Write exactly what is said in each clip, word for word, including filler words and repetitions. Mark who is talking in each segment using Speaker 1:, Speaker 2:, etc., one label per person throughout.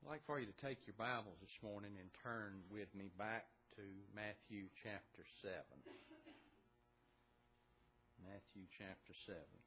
Speaker 1: I'd like for you to take your Bibles this morning and turn with me back to Matthew chapter seven. Matthew chapter seven.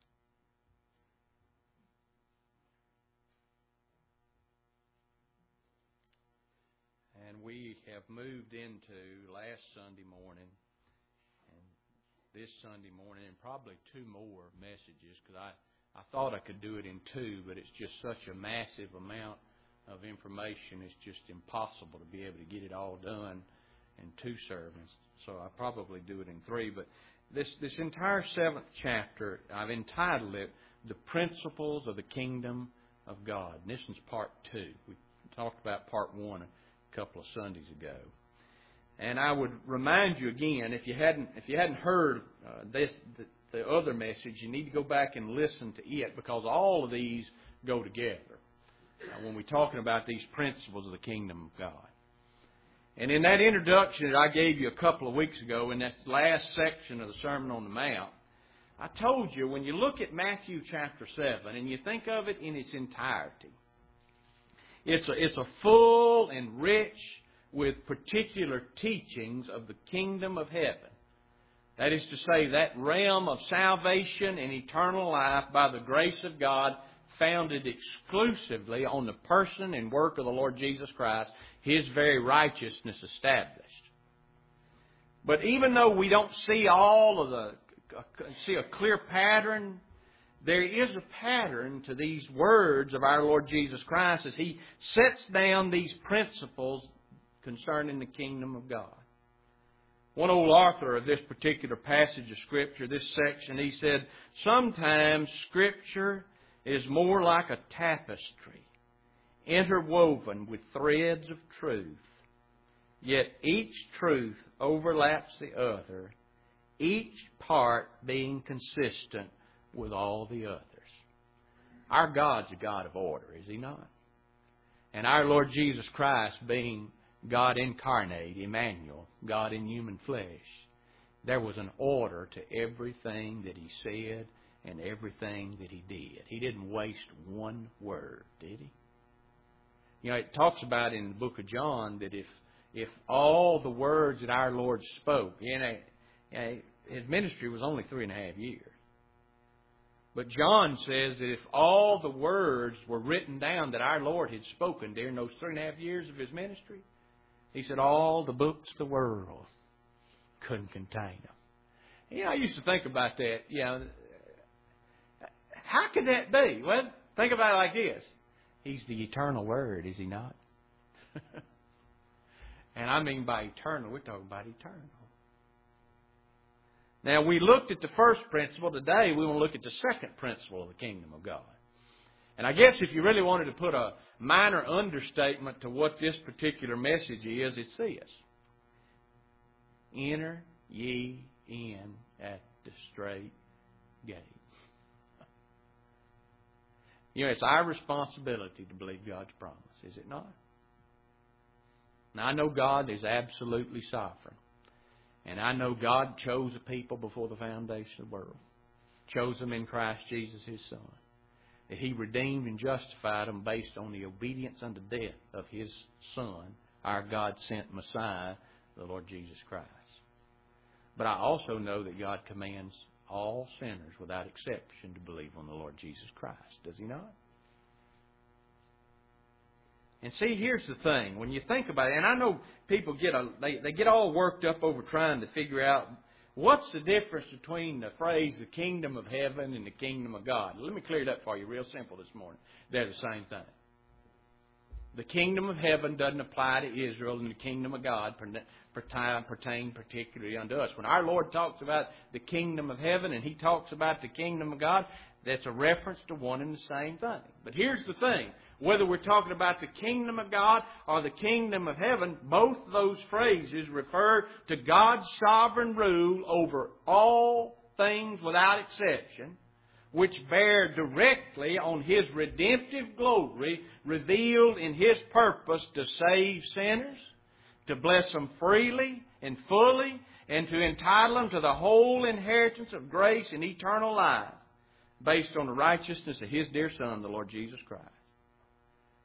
Speaker 1: And we have moved into last Sunday morning and this Sunday morning and probably two more messages because I, I thought I could do it in two, but it's just such a massive amount of information. It's just impossible to be able to get it all done in two sermons. So I'll probably do it in three. But this, this entire seventh chapter, I've entitled it, The Principles of the Kingdom of God. And this is part two. We talked about part one a couple of Sundays ago. And I would remind you again, if you hadn't if you hadn't heard uh, this the, the other message, you need to go back and listen to it because all of these go together uh, when we're talking about these principles of the kingdom of God. And in that introduction that I gave you a couple of weeks ago, in that last section of the Sermon on the Mount, I told you when you look at Matthew chapter seven and you think of it in its entirety, it's a, it's a full and rich with particular teachings of the kingdom of heaven. That is to say, that realm of salvation and eternal life by the grace of God founded exclusively on the person and work of the Lord Jesus Christ, His very righteousness established. But even though we don't see all of the, see a clear pattern, there is a pattern to these words of our Lord Jesus Christ as He sets down these principles concerning the kingdom of God. One old author of this particular passage of Scripture, this section, he said, sometimes Scripture is more like a tapestry, interwoven with threads of truth. Yet each truth overlaps the other, each part being consistent with all the others. Our God's a God of order, is He not? And our Lord Jesus Christ being God incarnate, Emmanuel, God in human flesh, there was an order to everything that He said and everything that He did. He didn't waste one word, did He? You know, it talks about in the book of John that if if all the words that our Lord spoke, you know, His ministry was only three and a half years. But John says that if all the words were written down that our Lord had spoken during those three and a half years of His ministry, He said all the books of the world couldn't contain them. You know, I used to think about that. You know, how could that be? Well, think about it like this. He's the eternal Word, is He not? And I mean by eternal, we're talking about eternal. Now, we looked at the first principle. Today, we want to look at the second principle of the kingdom of God. And I guess if you really wanted to put a minor understatement to what this particular message is, it's this. Enter ye in at the strait gate. You know, it's our responsibility to believe God's promise, is it not? Now, I know God is absolutely sovereign. And I know God chose a people before the foundation of the world. Chose them in Christ Jesus, His Son. That He redeemed and justified them based on the obedience unto death of His Son, our God-sent Messiah, the Lord Jesus Christ. But I also know that God commands all sinners without exception to believe on the Lord Jesus Christ. Does He not? And see, here's the thing. When you think about it, and I know people get a, they, they get all worked up over trying to figure out what's the difference between the phrase the kingdom of heaven and the kingdom of God. Let me clear it up for you real simple this morning. They're the same thing. The kingdom of heaven doesn't apply to Israel, and the kingdom of God pertain particularly unto us. When our Lord talks about the kingdom of heaven and He talks about the kingdom of God, that's a reference to one and the same thing. But here's the thing. Whether we're talking about the kingdom of God or the kingdom of heaven, both those phrases refer to God's sovereign rule over all things without exception, which bear directly on His redemptive glory revealed in His purpose to save sinners, to bless them freely and fully, and to entitle them to the whole inheritance of grace and eternal life, based on the righteousness of His dear Son, the Lord Jesus Christ.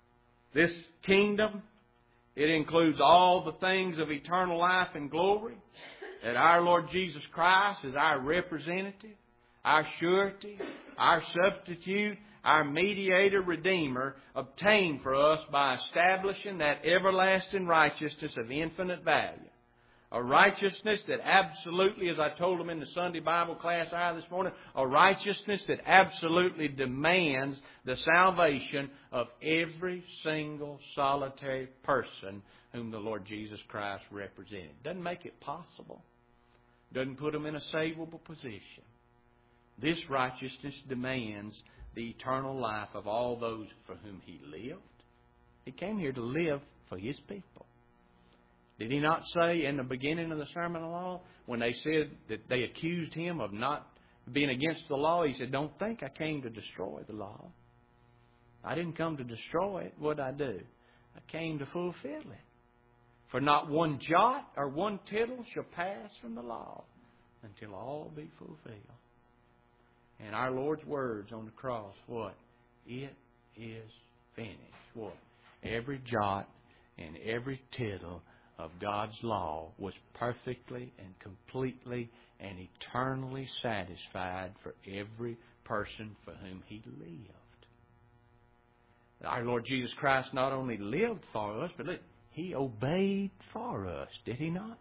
Speaker 1: This kingdom, it includes all the things of eternal life and glory, that our Lord Jesus Christ is our representative, our surety, our substitute, our mediator, redeemer, obtained for us by establishing that everlasting righteousness of infinite value. A righteousness that absolutely, as I told them in the Sunday Bible class hour this morning, a righteousness that absolutely demands the salvation of every single solitary person whom the Lord Jesus Christ represented. Doesn't make it possible. Doesn't put them in a savable position. This righteousness demands the eternal life of all those for whom He lived. He came here to live for His people. Did He not say in the beginning of the Sermon on the Law, when they said that they accused Him of not being against the law, He said, don't think I came to destroy the law. I didn't come to destroy it. What did I do? I came to fulfill it. For not one jot or one tittle shall pass from the law until all be fulfilled. And our Lord's words on the cross, what? It is finished. What? Every jot and every tittle of God's law was perfectly and completely and eternally satisfied for every person for whom He lived. Our Lord Jesus Christ not only lived for us, but look, He obeyed for us, did He not?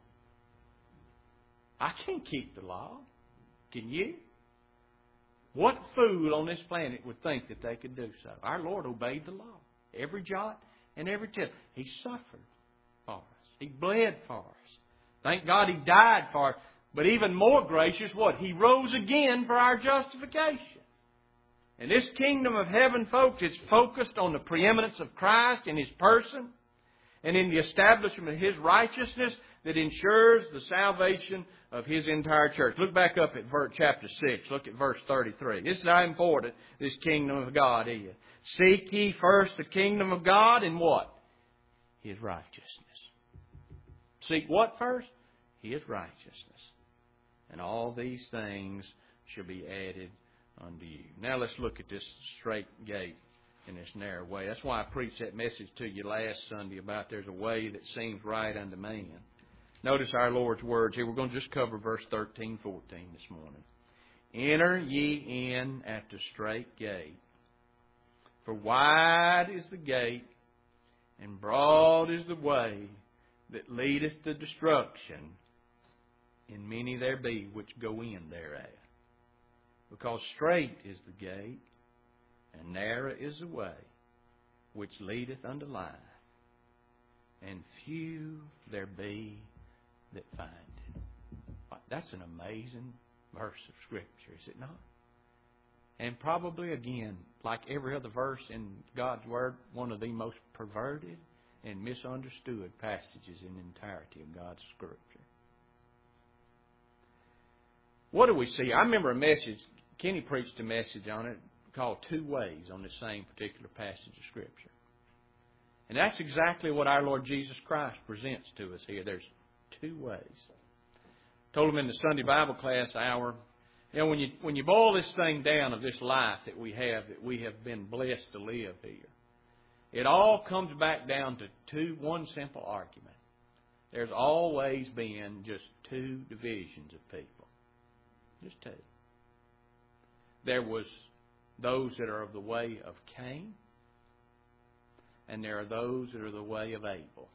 Speaker 1: I can't keep the law. Can you? What fool on this planet would think that they could do so? Our Lord obeyed the law. Every jot and every tittle. He suffered for us. He bled for us. Thank God He died for us. But even more gracious, what? He rose again for our justification. And this kingdom of heaven, folks, it's focused on the preeminence of Christ in His person and in the establishment of His righteousness that ensures the salvation of His entire church. Look back up at verse, chapter six. Look at verse thirty-three. This is how important this kingdom of God is. Seek ye first the kingdom of God and what? His righteousness. Seek what first? His righteousness. And all these things shall be added unto you. Now let's look at this straight gate in this narrow way. That's why I preached that message to you last Sunday about there's a way that seems right unto man. Notice our Lord's words here. We're going to just cover verse thirteen, fourteen this morning. Enter ye in at the straight gate. For wide is the gate, and broad is the way that leadeth to destruction, and many there be which go in thereat. Because straight is the gate, and narrow is the way which leadeth unto life, and few there be that find it. That's an amazing verse of Scripture, is it not? And probably, again, like every other verse in God's Word, one of the most perverted and misunderstood passages in the entirety of God's Scripture. What do we see? I remember a message, Kenny preached a message on it called Two Ways on the same particular passage of Scripture. And that's exactly what our Lord Jesus Christ presents to us here. There's two ways. Told them in the Sunday Bible class hour, you know, when you when you boil this thing down of this life that we have, that we have been blessed to live here, it all comes back down to two, one simple argument. There's always been just two divisions of people. Just two. There was those that are of the way of Cain, and there are those that are the way of Abel.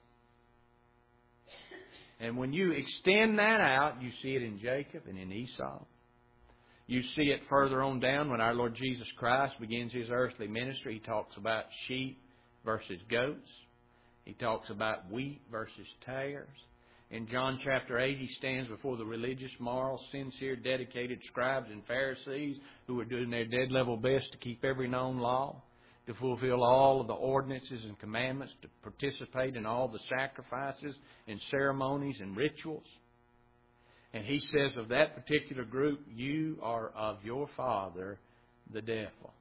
Speaker 1: And when you extend that out, you see it in Jacob and in Esau. You see it further on down when our Lord Jesus Christ begins His earthly ministry. He talks about sheep versus goats. He talks about wheat versus tares. In John chapter eight, He stands before the religious, moral, sincere, dedicated scribes and Pharisees who are doing their dead level best to keep every known law, to fulfill all of the ordinances and commandments, to participate in all the sacrifices and ceremonies and rituals. And He says of that particular group, you are of your father, the devil.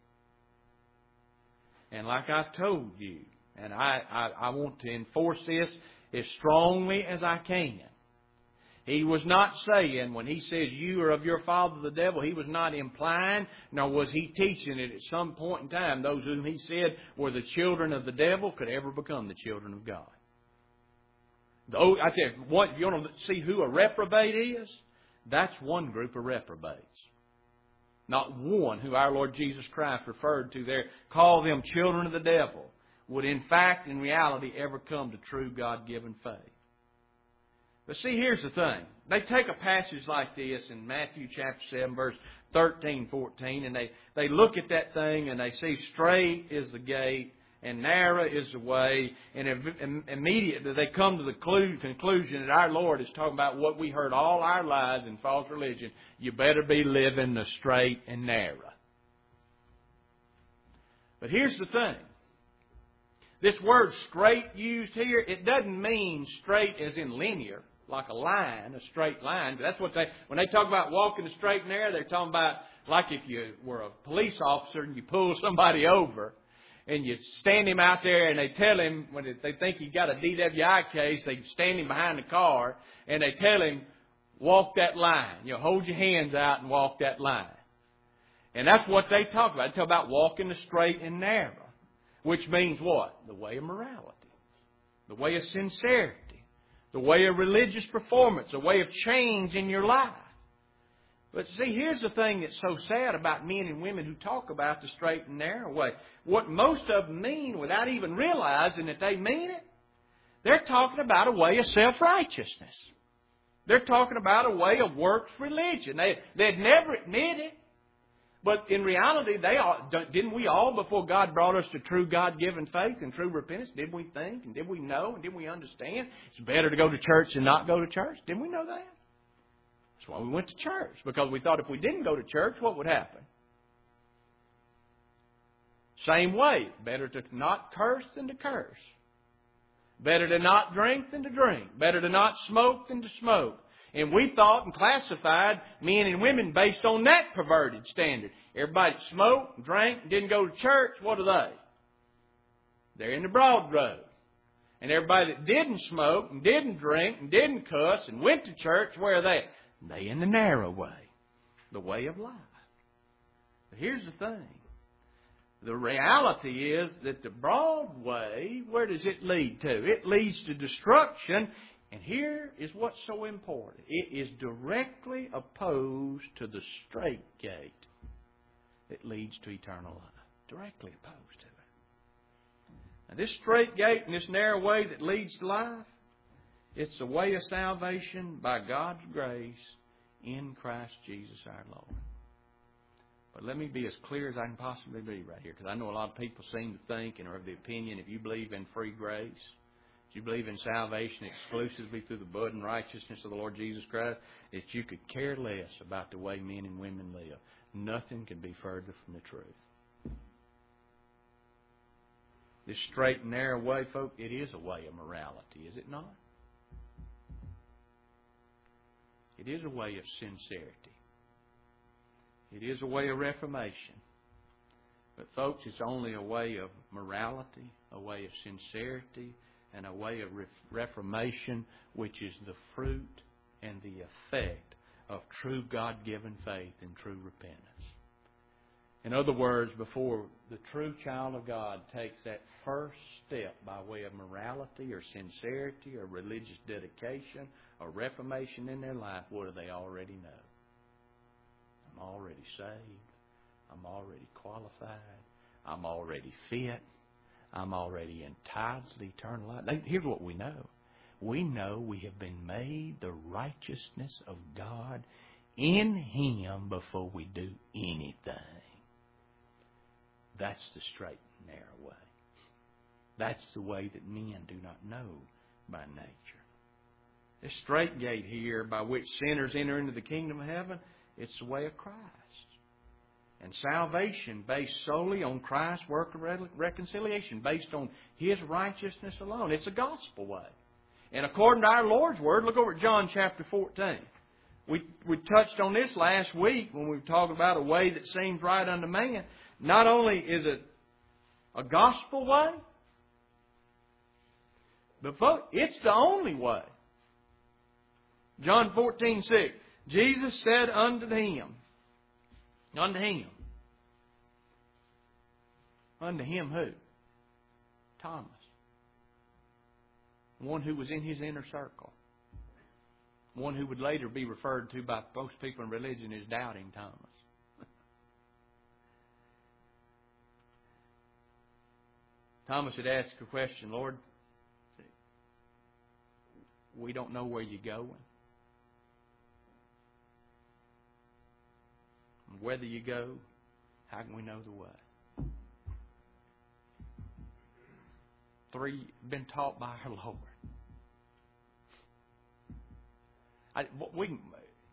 Speaker 1: And like I've told you, and I, I, I want to enforce this as strongly as I can, He was not saying, when He says you are of your father the devil, He was not implying, nor was He teaching it at some point in time. Those whom He said were the children of the devil could ever become the children of God. Oh, I tell you, what, you want to see who a reprobate is? That's one group of reprobates. Not one who our Lord Jesus Christ referred to there, call them children of the devil, would in fact, in reality, ever come to true God-given faith. But see, here's the thing. They take a passage like this in Matthew chapter seven, verse thirteen, fourteen, and they, they look at that thing and they see straight is the gate and narrow is the way, and immediately they come to the conclusion that our Lord is talking about what we heard all our lives in false religion. You better be living the straight and narrow. But here's the thing. This word straight used here, it doesn't mean straight as in linear, like a line, a straight line. That's what they, when they talk about walking the straight and narrow, they're talking about like if you were a police officer and you pull somebody over and you stand him out there and they tell him, when they think he got a D W I case, they stand him behind the car and they tell him, walk that line. You know, hold your hands out and walk that line. And that's what they talk about. They talk about walking the straight and narrow. Which means what? The way of morality. The way of sincerity. The way of religious performance. The way of change in your life. But see, here's the thing that's so sad about men and women who talk about the straight and narrow way. What most of them mean, without even realizing that they mean it, they're talking about a way of self-righteousness. They're talking about a way of works religion. They, they'd never admit it. But in reality, they all, didn't we all, before God brought us to true God-given faith and true repentance, did we think and did we know and did we understand it's better to go to church than not go to church? Didn't we know that? That's why we went to church, because we thought if we didn't go to church, what would happen? Same way, better to not curse than to curse. Better to not drink than to drink. Better to not smoke than to smoke. And we thought and classified men and women based on that perverted standard. Everybody that smoked, drank, didn't go to church, what are they? They're in the broad road. And everybody that didn't smoke and didn't drink and didn't cuss and went to church, where are they? They in the narrow way, the way of life. But here's the thing. The reality is that the broad way, where does it lead to? It leads to destruction. And here is what's so important. It is directly opposed to the straight gate that leads to eternal life. Directly opposed to it. Now, this straight gate and this narrow way that leads to life, it's the way of salvation by God's grace in Christ Jesus our Lord. But let me be as clear as I can possibly be right here, because I know a lot of people seem to think and are of the opinion, if you believe in free grace, if you believe in salvation exclusively through the blood and righteousness of the Lord Jesus Christ, that you could care less about the way men and women live. Nothing could be further from the truth. This straight and narrow way, folks, it is a way of morality, is it not? It is a way of sincerity. It is a way of reformation. But folks, it's only a way of morality, a way of sincerity, and a way of reformation, which is the fruit and the effect of true God-given faith and true repentance. In other words, before the true child of God takes that first step by way of morality or sincerity or religious dedication or reformation in their life, what do they already know? I'm already saved. I'm already qualified. I'm already fit. I'm already entitled to eternal life. Here's what we know. We know we have been made the righteousness of God in Him before we do anything. That's the straight and narrow way. That's the way that men do not know by nature. This straight gate here by which sinners enter into the kingdom of heaven, it's the way of Christ. And salvation based solely on Christ's work of reconciliation, based on His righteousness alone. It's a gospel way. And according to our Lord's Word, look over at John chapter fourteen. We, we touched on this last week when we were talking about a way that seems right unto man. Not only is it a gospel way, but folks, it's the only way. John fourteen six. Jesus said unto him, unto him, unto him who? Thomas. One who was in his inner circle. One who would later be referred to by most people in religion as Doubting Thomas. Thomas had asked a question, Lord, we don't know where you're going. Whether you go, how can we know the way? Three, been taught by our Lord. I, we can,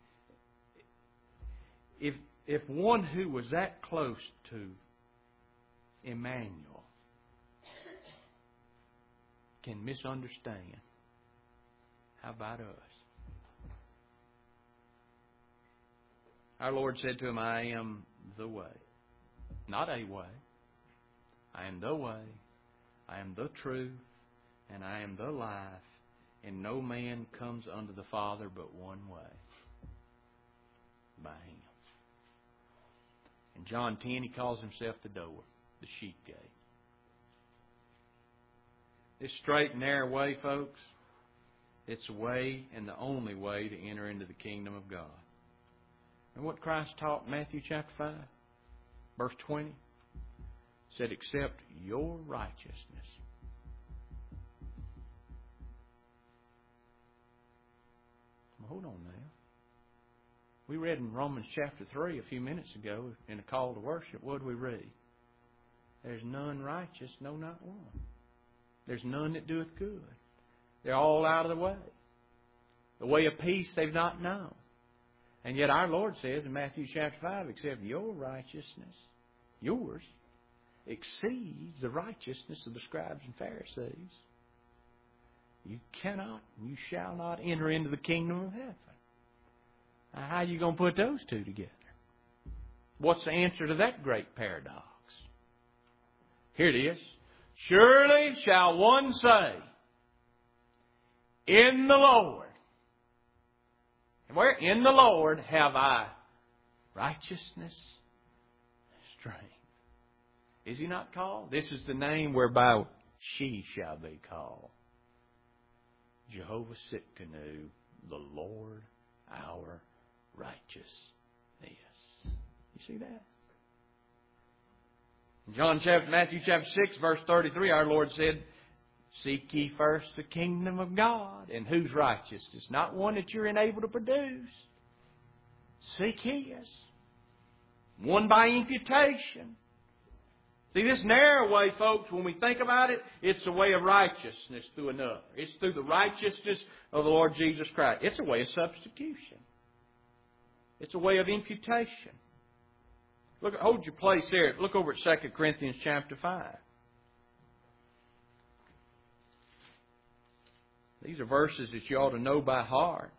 Speaker 1: if if one who was that close to Emmanuel can misunderstand, how about us? Our Lord said to him, I am the way. Not a way. I am the way. I am the truth. And I am the life. And no man comes unto the Father but one way. By Him. In John ten, He calls Himself the door. The sheep gate. This straight and narrow way, folks, it's a way and the only way to enter into the kingdom of God. And what Christ taught in Matthew chapter five, verse twenty, said, accept your righteousness. Well, hold on now. We read in Romans chapter three a few minutes ago in a call to worship. What did we read? There's none righteous, no, not one. There's none that doeth good. They're all out of the way. The way of peace they've not known. And yet our Lord says in Matthew chapter five, except your righteousness, yours, exceeds the righteousness of the scribes and Pharisees, you cannot, you shall not enter into the kingdom of heaven. Now, how are you going to put those two together? What's the answer to that great paradox? Here it is. Surely shall one say, in the Lord, where in the Lord have I righteousness, strength. Is He not called? This is the name whereby she shall be called. Jehovah Sitkanu, the Lord our righteousness. You see that? In John chapter, Matthew chapter six, verse thirty-three, our Lord said, seek ye first the kingdom of God. And whose righteousness? Not one that you're enabled to produce. Seek His. One by imputation. See, this narrow way, folks, when we think about it, it's a way of righteousness through another. It's through the righteousness of the Lord Jesus Christ. It's a way of substitution. It's a way of imputation. Look, hold your place there. Look over at Second Corinthians chapter five. These are verses that you ought to know by heart.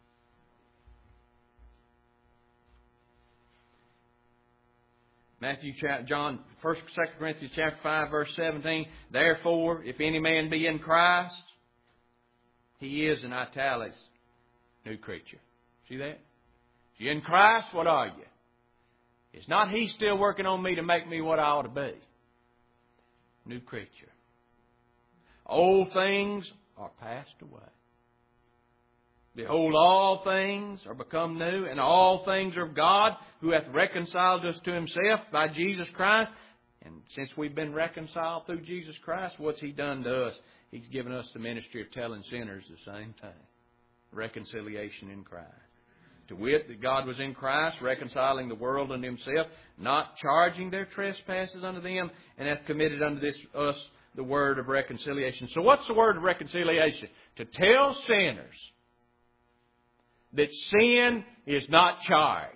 Speaker 1: Matthew, John, First, Second Corinthians chapter five, verse seventeen. Therefore, if any man be in Christ, he is in italics new creature. See that? If you're in Christ, what are you? It's not He's still working on me to make me what I ought to be. New creature. Old things are passed away. Behold, all things are become new, and all things are of God, who hath reconciled us to Himself by Jesus Christ. And since we've been reconciled through Jesus Christ, what's He done to us? He's given us the ministry of telling sinners the same thing. Reconciliation in Christ. To wit, that God was in Christ, reconciling the world unto Himself, not charging their trespasses unto them, and hath committed unto this us the word of reconciliation. So what's the word of reconciliation? To tell sinners that sin is not charged.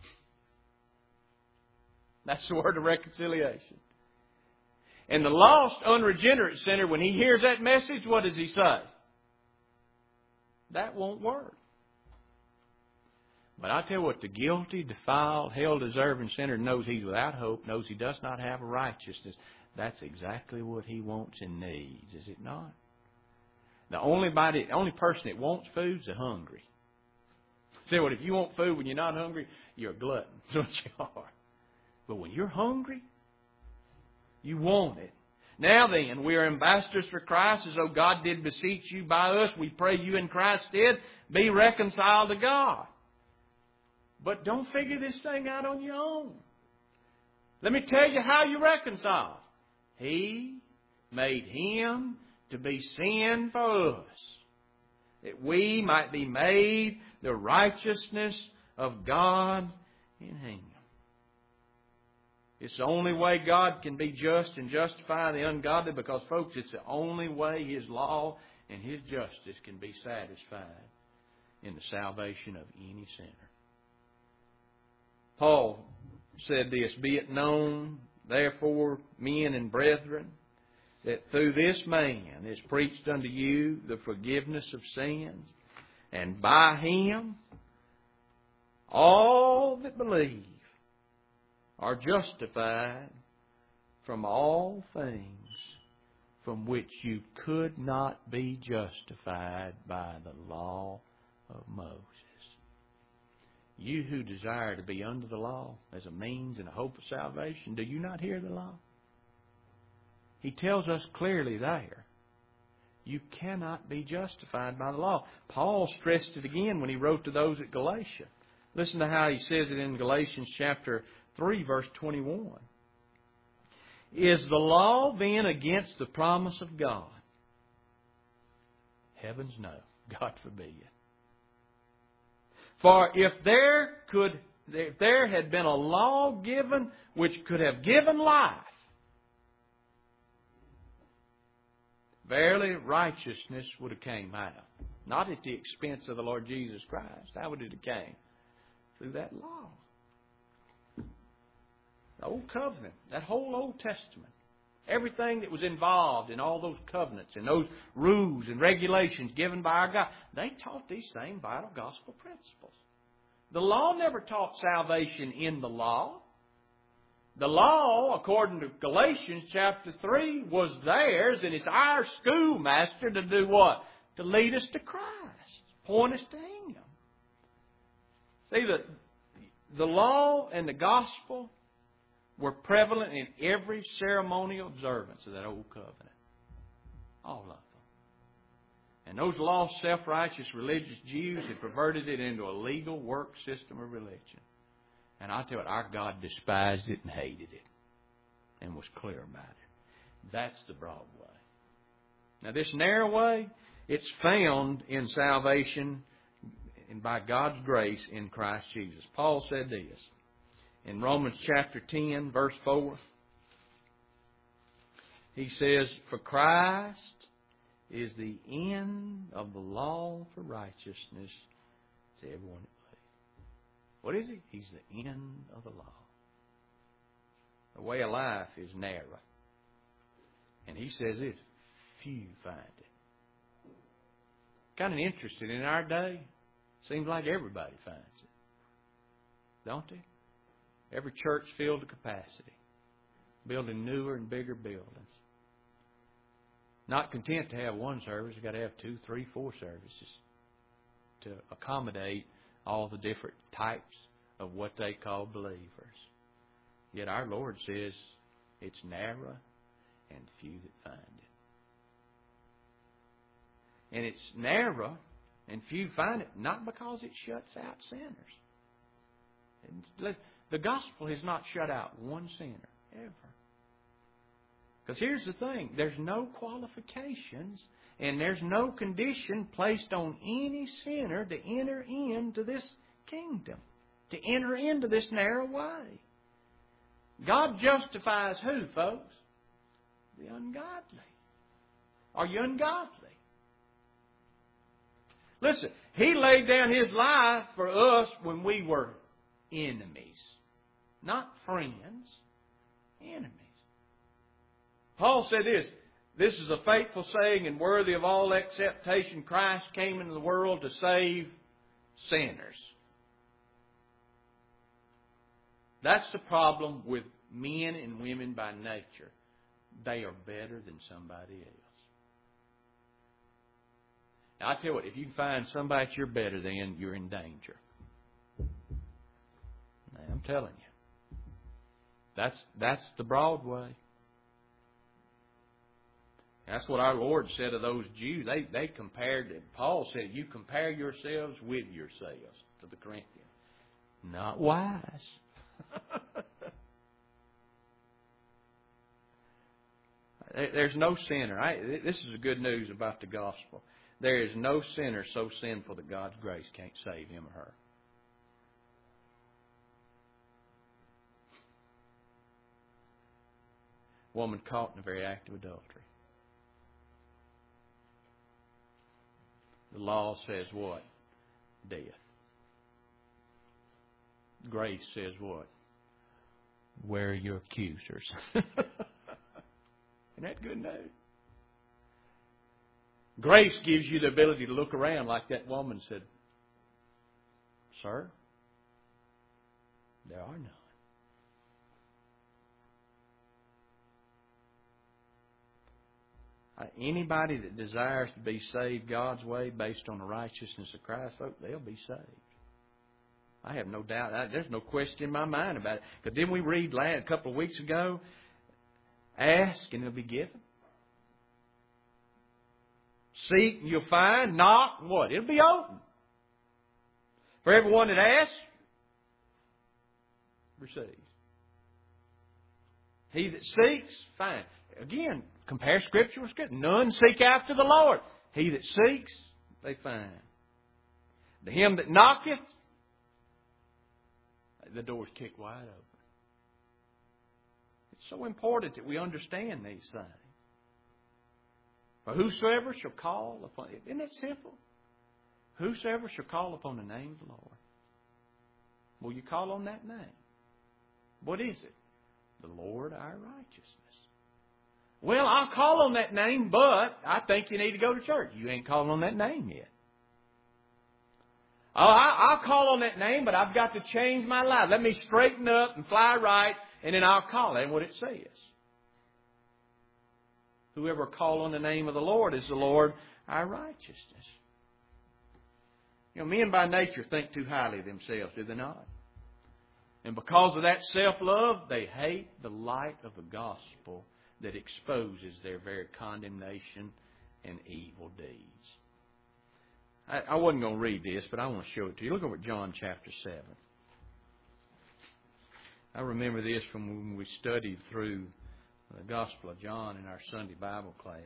Speaker 1: That's the word of reconciliation. And the lost, unregenerate sinner, when he hears that message, what does he say? That won't work. But I tell you what, the guilty, defiled, hell-deserving sinner knows he's without hope, knows he does not have a righteousness. That's exactly what he wants and needs, is it not? The only body, only person that wants food is the hungry. Say, well, if you want food when you're not hungry, you're a glutton. That's what you are. But when you're hungry, you want it. Now then, we are ambassadors for Christ, as though God did beseech you by us. We pray you in Christ's stead, be reconciled to God. But don't figure this thing out on your own. Let me tell you how you reconcile. He made Him to be sin for us, that we might be made the righteousness of God in Him. It's the only way God can be just and justify the ungodly, because, folks, it's the only way His law and His justice can be satisfied in the salvation of any sinner. Paul said this, be it known, therefore, men and brethren, that through this man is preached unto you the forgiveness of sins, and by Him all that believe are justified from all things from which you could not be justified by the law of Moses. You who desire to be under the law as a means and a hope of salvation, do you not hear the law? He tells us clearly there, you cannot be justified by the law. Paul stressed it again when he wrote to those at Galatia. Listen to how he says it in Galatians chapter three, verse twenty-one. Is the law then against the promise of God? Heavens no. God forbid. For if there could, if there had been a law given which could have given life, verily righteousness would have came out. Not at the expense of the Lord Jesus Christ. How would it have came? Through that law. The Old Covenant, that whole Old Testament. Everything that was involved in all those covenants and those rules and regulations given by our God, they taught these same vital gospel principles. The law never taught salvation in the law. The law, according to Galatians chapter three, was theirs, and it's our schoolmaster to do what? To lead us to Christ. Point us to Him. See, the, the law and the gospel were prevalent in every ceremonial observance of that Old Covenant. All of them. And those lost, self-righteous religious Jews had perverted it into a legal work system of religion. And I tell you what, our God despised it and hated it. And was clear about it. That's the broad way. Now this narrow way, it's found in salvation and by God's grace in Christ Jesus. Paul said this in Romans chapter ten, verse four. He says, for Christ is the end of the law for righteousness to everyone that believes. What is He? He's the end of the law. The way of life is narrow. And He says this, few find it. Kind of interesting in our day. Seems like everybody finds it. Don't they? Every church filled to capacity. Building newer and bigger buildings. Not content to have one service, you've got to have two, three, four services to accommodate all the different types of what they call believers. Yet our Lord says it's narrow and few that find it. And it's narrow and few find it not because it shuts out sinners. The gospel has not shut out one sinner ever. Because here's the thing, there's no qualifications and there's no condition placed on any sinner to enter into this kingdom, to enter into this narrow way. God justifies who, folks? The ungodly. Are you ungodly? Listen, He laid down His life for us when we were enemies. Not friends, enemies. Paul said this, this is a faithful saying and worthy of all acceptation. Christ came into the world to save sinners. That's the problem with men and women by nature. They are better than somebody else. Now, I tell you what, if you can find somebody that you're better than, you're in danger. I'm telling you. That's, that's the broad way. That's what our Lord said of those Jews. They, they compared it. Paul said, you compare yourselves with yourselves to the Corinthians. Not wise. There's no sinner. I, this is the good news about the gospel. There is no sinner so sinful that God's grace can't save him or her. Woman caught in a very act of adultery. The law says what? Death. Grace says what? Where are your accusers? Isn't that good news? Grace gives you the ability to look around like that woman said, Sir, there are none. Uh, anybody that desires to be saved God's way based on the righteousness of Christ, folks, they'll be saved. I have no doubt. I, there's no question in my mind about it. Because didn't we read last, a couple of weeks ago, ask and it'll be given. Seek and you'll find. Knock, what? It'll be open. For everyone that asks, receives. He that seeks, finds. Again, compare Scripture with Scripture. None seek after the Lord. He that seeks, they find. To him that knocketh, the door's kicked wide open. It's so important that we understand these things. For whosoever shall call upon, isn't it simple? Whosoever shall call upon the name of the Lord. Will you call on that name? What is it? The Lord our righteousness. Well, I'll call on that name, but I think you need to go to church. You ain't calling on that name yet. Oh, I'll call on that name, but I've got to change my life. Let me straighten up and fly right, and then I'll call. That's what it says. Whoever call on the name of the Lord is the Lord our righteousness. You know, men by nature think too highly of themselves, do they not? And because of that self-love, they hate the light of the gospel that exposes their very condemnation and evil deeds. I, I wasn't going to read this, but I want to show it to you. Look over at John chapter seven. I remember this from when we studied through the Gospel of John in our Sunday Bible class.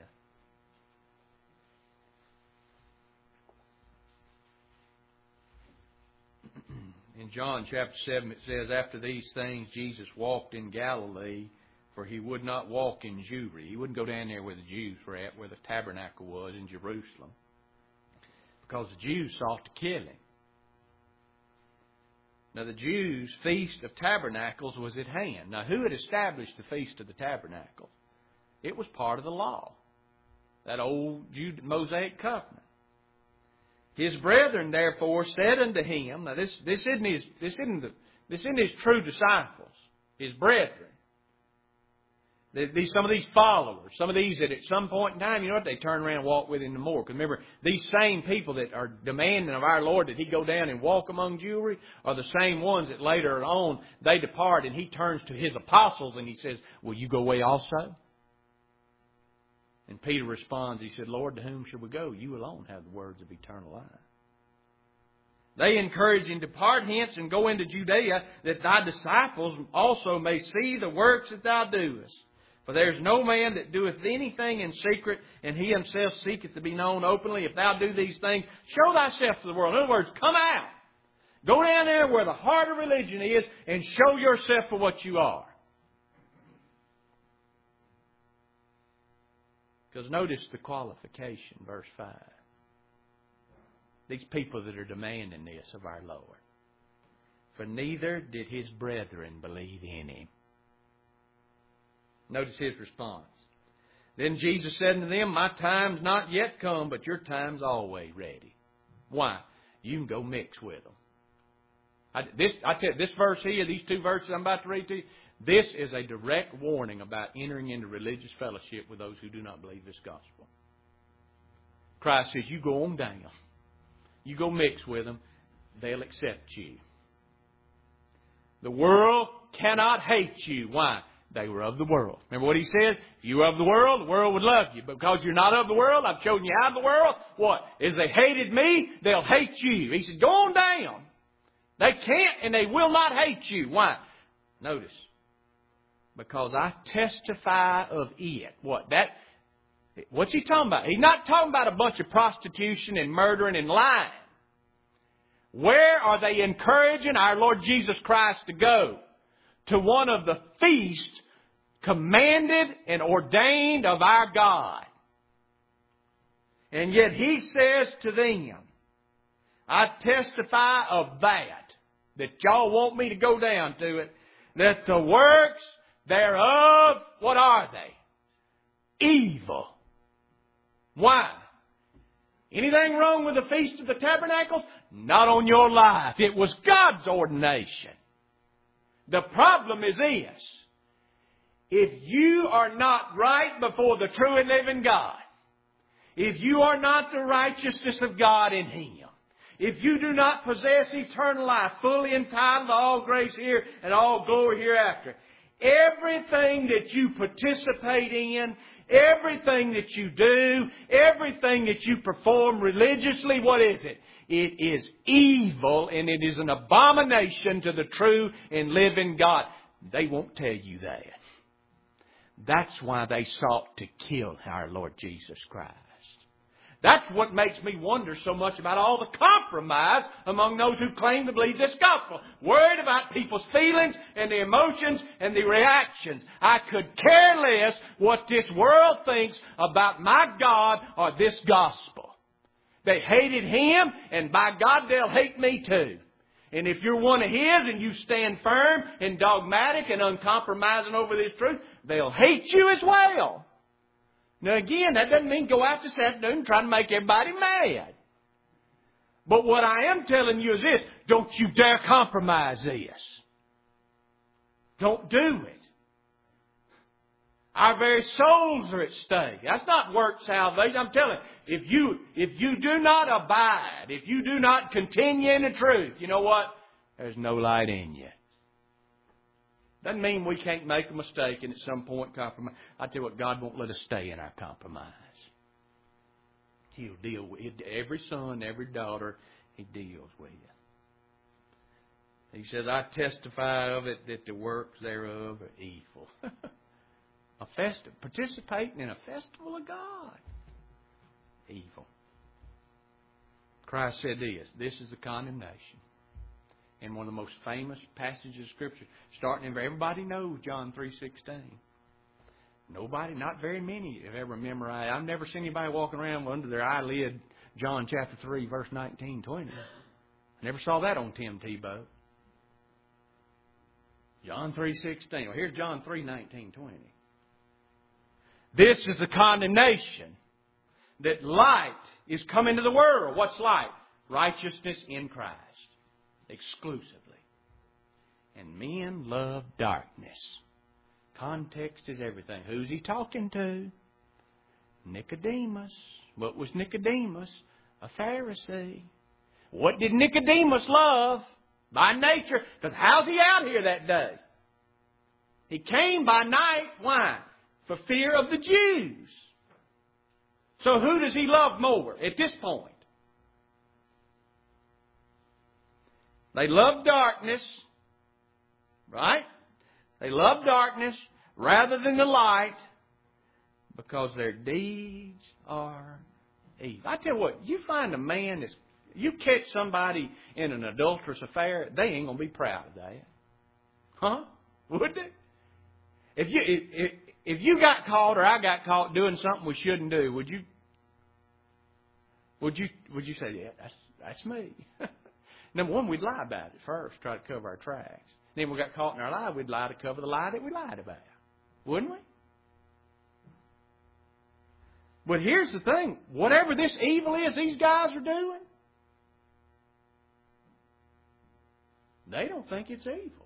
Speaker 1: In John chapter seven it says, after these things Jesus walked in Galilee, for he would not walk in Jewry. He wouldn't go down there where the Jews were at, where the tabernacle was in Jerusalem. Because the Jews sought to kill him. Now the Jews' Feast of Tabernacles was at hand. Now who had established the Feast of the Tabernacles? It was part of the law. That old Jude, Mosaic covenant. His brethren therefore said unto him, now this, this isn't his this isn't the, this isn't his true disciples, his brethren. These, some of these followers, some of these that at some point in time, you know what, they turn around and walk with him no more. Because remember, these same people that are demanding of our Lord that he go down and walk among Jewry are the same ones that later on they depart and he turns to his apostles and he says, will you go away also? And Peter responds, he said, Lord, to whom shall we go? You alone have the words of eternal life. They encourage him, depart hence and go into Judea, that thy disciples also may see the works that thou doest. For there is no man that doeth anything in secret, and he himself seeketh to be known openly. If thou do these things, show thyself to the world. In other words, come out. Go down there where the heart of religion is and show yourself for what you are. Because notice the qualification, verse five. These people that are demanding this of our Lord. For neither did his brethren believe in him. Notice his response. Then Jesus said unto them, my time's not yet come, but your time's always ready. Why? You can go mix with them. I, this, I tell you, this verse here, these two verses I'm about to read to you, this is a direct warning about entering into religious fellowship with those who do not believe this gospel. Christ says, you go on down. You go mix with them. They'll accept you. The world cannot hate you. Why? They were of the world. Remember what He said? If you were of the world, the world would love you. But because you're not of the world, I've chosen you out of the world. What? As they hated me, they'll hate you. He said, go on down. They can't and they will not hate you. Why? Notice. Because I testify of it. What? That. What's He talking about? He's not talking about a bunch of prostitution and murdering and lying. Where are they encouraging our Lord Jesus Christ to go? To one of the feasts commanded and ordained of our God. And yet He says to them, I testify of that, that y'all want me to go down to it, that the works thereof, what are they? Evil. Why? Anything wrong with the Feast of the Tabernacles? Not on your life. It was God's ordination. The problem is this. If you are not right before the true and living God, if you are not the righteousness of God in Him, if you do not possess eternal life, fully entitled to all grace here and all glory hereafter, everything that you participate in, everything that you do, everything that you perform religiously, what is it? It is evil and it is an abomination to the true and living God. They won't tell you that. That's why they sought to kill our Lord Jesus Christ. That's what makes me wonder so much about all the compromise among those who claim to believe this gospel. Worried about people's feelings and the emotions and the reactions. I could care less what this world thinks about my God or this gospel. They hated Him, and by God, they'll hate me too. And if you're one of His and you stand firm and dogmatic and uncompromising over this truth, they'll hate you as well. Now again, that doesn't mean go out this afternoon and try to make everybody mad. But what I am telling you is this: don't you dare compromise this. Don't do it. Our very souls are at stake. That's not work salvation. I'm telling you, if you, if you do not abide, if you do not continue in the truth, you know what? There's no light in you. Doesn't mean we can't make a mistake and at some point compromise. I tell you what, God won't let us stay in our compromise. He'll deal with it. Every son, every daughter, He deals with you. He says, I testify of it that the works thereof are evil. A festival, participating in a festival of God. Evil. Christ said this, this is the condemnation. In one of the most famous passages of Scripture, starting in, everybody knows John three sixteen. Nobody, not very many have ever memorized. I've never seen anybody walking around under their eyelid John chapter three, verse nineteen, twenty. I never saw that on Tim Tebow. John three sixteen. Well, here's John three nineteen, twenty. This is the condemnation, that light is come into the world. What's light? Righteousness in Christ. Exclusively. And men love darkness. Context is everything. Who's He talking to? Nicodemus. What was Nicodemus? A Pharisee. What did Nicodemus love? By nature. Because how's he out here that day? He came by night. Why? For fear of the Jews. So who does he love more at this point? They love darkness, right? They love darkness rather than the light because their deeds are evil. I tell you what, you find a man that's, you catch somebody in an adulterous affair, they ain't going to be proud of that. Huh? Would they? If you, if, if you got caught or I got caught doing something we shouldn't do, would you, would you, would you say, yeah, that's, that's me? Number one, we'd lie about it first, try to cover our tracks. Then we got caught in our lie, we'd lie to cover the lie that we lied about. Wouldn't we? But here's the thing. Whatever this evil is these guys are doing, they don't think it's evil.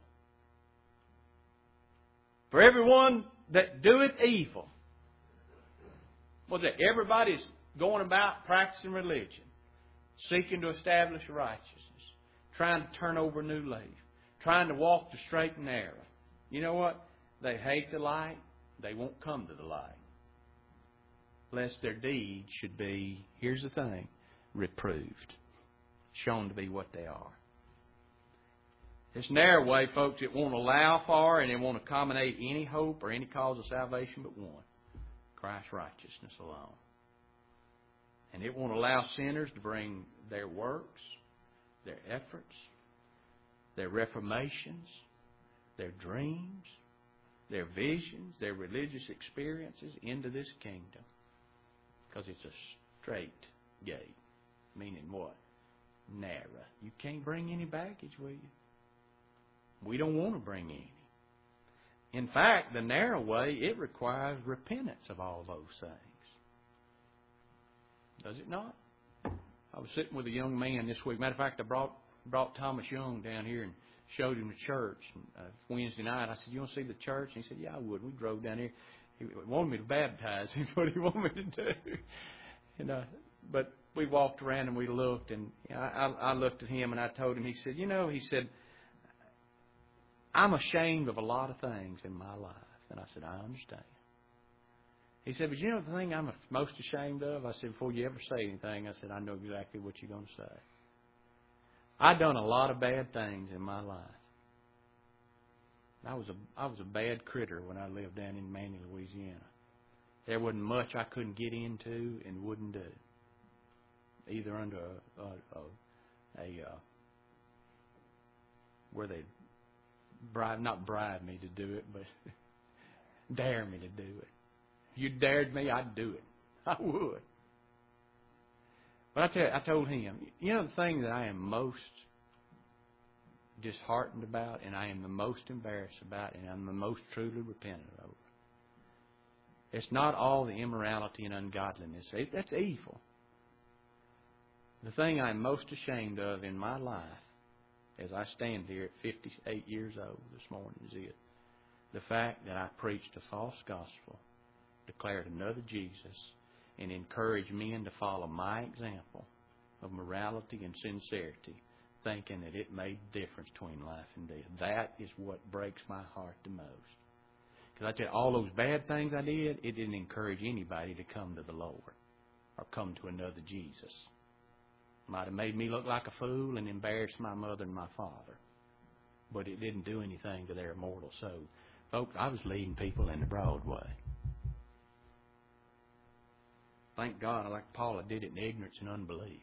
Speaker 1: For everyone that doeth evil, what's that? Everybody's going about practicing religion, seeking to establish righteousness, trying to turn over a new leaf, trying to walk the straight and narrow. You know what? They hate the light. They won't come to the light. Lest their deeds should be, here's the thing, reproved. Shown to be what they are. This narrow way, folks, it won't allow for and it won't accommodate any hope or any cause of salvation but one. Christ's righteousness alone. And it won't allow sinners to bring their works, their efforts, their reformations, their dreams, their visions, their religious experiences into this kingdom. Because it's a straight gate. Meaning what? Narrow. You can't bring any baggage with you. We don't want to bring any. In fact, the narrow way, it requires repentance of all those things. Does it not? I was sitting with a young man this week. Matter of fact, I brought brought Thomas Young down here and showed him the church. And, uh, Wednesday night, I said, "You want to see the church?" And he said, "Yeah, I would." We drove down here. He wanted me to baptize him. That's what he wanted me to do. You know, but we walked around and we looked, and you know, I, I looked at him and I told him. He said, "You know," he said, "I'm ashamed of a lot of things in my life." And I said, "I understand." He said, "But you know the thing I'm most ashamed of?" I said, "Before you ever say anything," I said, "I know exactly what you're going to say." I've done a lot of bad things in my life. I was a I was a bad critter when I lived down in Manny, Louisiana. There wasn't much I couldn't get into and wouldn't do. Either under a, a, a, a uh, where they bribe not bribe me to do it, but dare me to do it. If you dared me, I'd do it. I would. But I tell you, I told him, you know the thing that I am most disheartened about, and I am the most embarrassed about, and I'm the most truly repentant over. It's not all the immorality and ungodliness. That's evil. The thing I'm most ashamed of in my life, as I stand here at fifty-eight years old this morning, is it. The fact that I preached a false gospel, declared another Jesus, and encouraged men to follow my example of morality and sincerity, thinking that it made a difference between life and death. That is what breaks my heart the most. Because I tell you, all those bad things I did, it didn't encourage anybody to come to the Lord or come to another Jesus. Might have made me look like a fool and embarrassed my mother and my father. But it didn't do anything to their immortal soul. Folks, I was leading people in the broad way. Thank God, like Paul, I did it in ignorance and unbelief.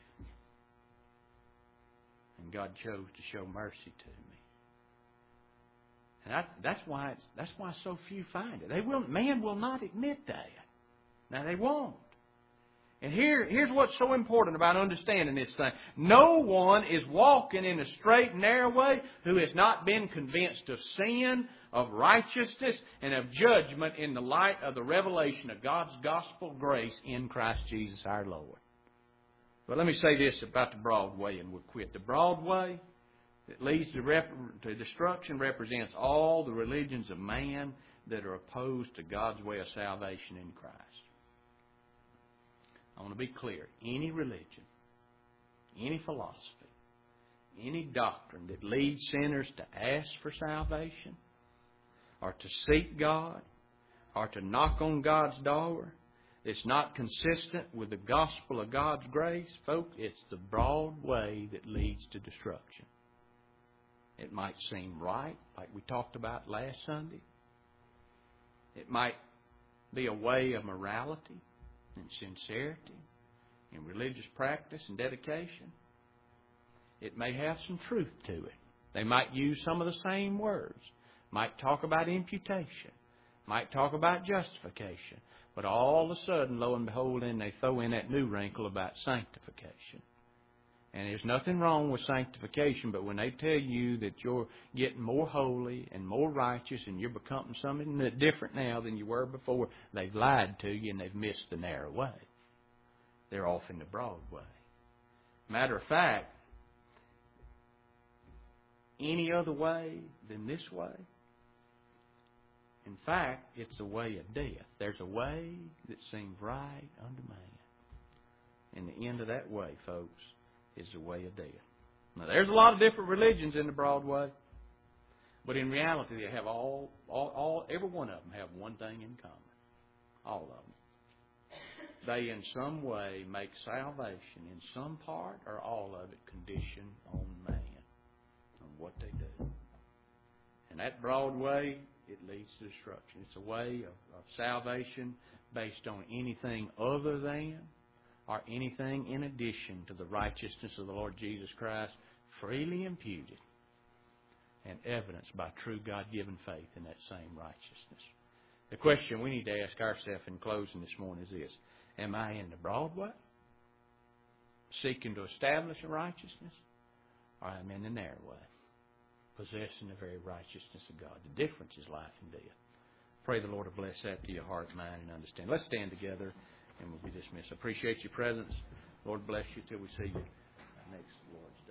Speaker 1: And God chose to show mercy to me. And I, that's why it's, that's why so few find it. They will, man will not admit that. Now they won't. And here, here's what's so important about understanding this thing. No one is walking in a straight and narrow way who has not been convinced of sin, of righteousness, and of judgment in the light of the revelation of God's gospel grace in Christ Jesus our Lord. But let me say this about the broad way and we'll quit. The broad way that leads to, rep- to destruction represents all the religions of man that are opposed to God's way of salvation in Christ. I want to be clear. Any religion, any philosophy, any doctrine that leads sinners to ask for salvation or to seek God or to knock on God's door, it's not consistent with the gospel of God's grace, folks, it's the broad way that leads to destruction. It might seem right, like we talked about last Sunday. It might be a way of morality and sincerity and religious practice and dedication. It may have some truth to it. They might use some of the same words. Might talk about imputation. Might talk about justification. But all of a sudden, lo and behold, then they throw in that new wrinkle about sanctification. And there's nothing wrong with sanctification, but when they tell you that you're getting more holy and more righteous and you're becoming something different now than you were before, they've lied to you and they've missed the narrow way. They're off in the broad way. Matter of fact, any other way than this way, in fact, it's the way of death. There's a way that seems right unto man. And the end of that way, folks, is the way of death. Now, there's a lot of different religions in the broad way. But in reality, they have all, all, all, every one of them have one thing in common. All of them. They in some way make salvation in some part or all of it conditioned on man, on what they do. And that broad way, it leads to destruction. It's a way of, of salvation based on anything other than or anything in addition to the righteousness of the Lord Jesus Christ, freely imputed and evidenced by true God-given faith in that same righteousness. The question we need to ask ourselves in closing this morning is this: am I in the broad way, seeking to establish a righteousness, or am I in the narrow way, possessing the very righteousness of God? The difference is life and death. Pray the Lord will bless that to your heart, mind, and understand. Let's stand together and we'll be dismissed. Appreciate your presence. Lord bless you till we see you next Lord's Day.